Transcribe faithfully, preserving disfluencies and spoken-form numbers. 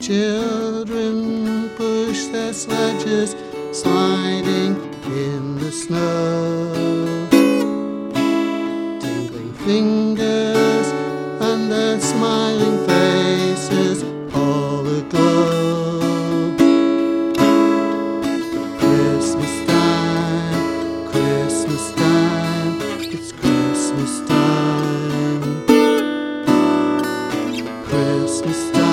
children push their sledges, sliding in the snow. Tingling fingers and their smiling faces all aglow. Christmas time, Christmas time, it's Christmas time. Christmas time.